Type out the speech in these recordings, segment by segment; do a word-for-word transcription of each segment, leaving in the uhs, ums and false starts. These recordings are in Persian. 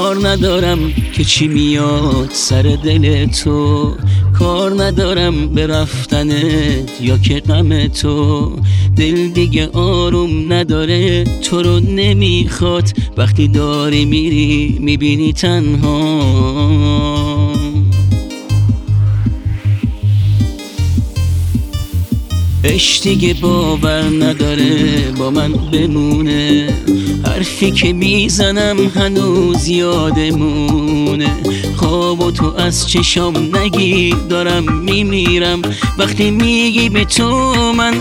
کار ندارم که چی میاد سر دل تو، کار ندارم به رفتنت یا که غم تو. دل دیگه آروم نداره، تو رو نمیخواد، وقتی داری میری میبینی تنها. عشق دیگه باور نداره با من بمونه، حرفی که میزنم هنوز یادمونه. خواب تو از چشام نگیر دارم میمیرم، وقتی میگی به تو من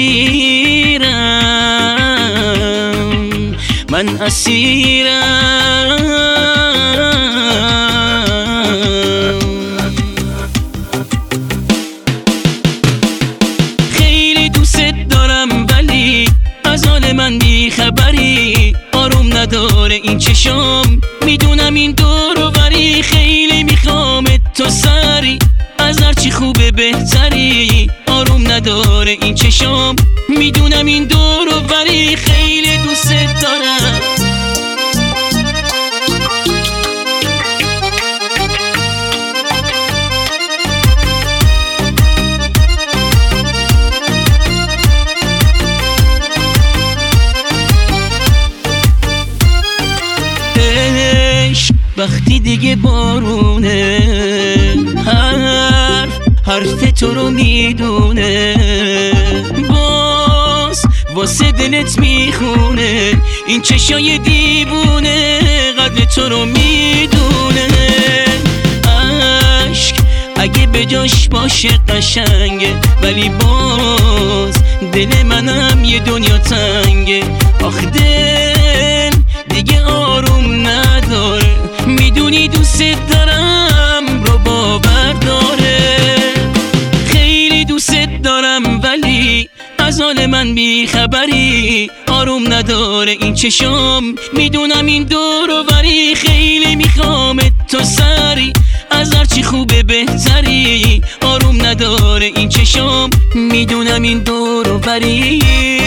اسیرم، من اسیرم. من بی خبری، آروم نداره این چشام، میدونم این دور و بری. خیلی میخوامت تو سری، از هرچی خوبه بهتری. آروم نداره این چشام، میدونم این دور و بری. خیلی دوست دارم. وقتی دیگه بارونه، حرف حرف تو رو میدونه، باز واسه دلت میخونه. این چشای دیوونه قدر تو رو میدونه. عشق اگه به جاش باشه قشنگه، ولی باز دل منم یه دنیا تنگه. آخ دل دیگه آروم نداره، میدونی دوست دارم رو باور داره. خیلی دوست دارم ولی از حال من بی خبری، آروم نداره این چشام، میدونم این دور و بری. خیلی میخوامت تو سری، از هرچی خوبه بهتری. آروم نداره این چشام، میدونم این دور و بری.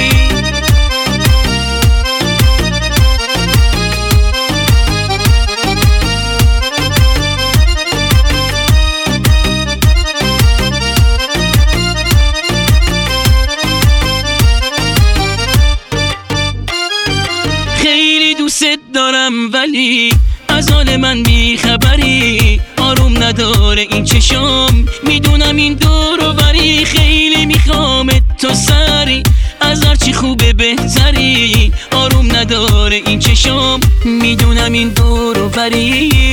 دوست دارم ولی از حال من بی خبری، آروم نداره این چشام، میدونم این دور و بری. خیلی میخوامت تو سری، از هرچی خوبه بهتری. آروم نداره این چشام، میدونم این دور و بری.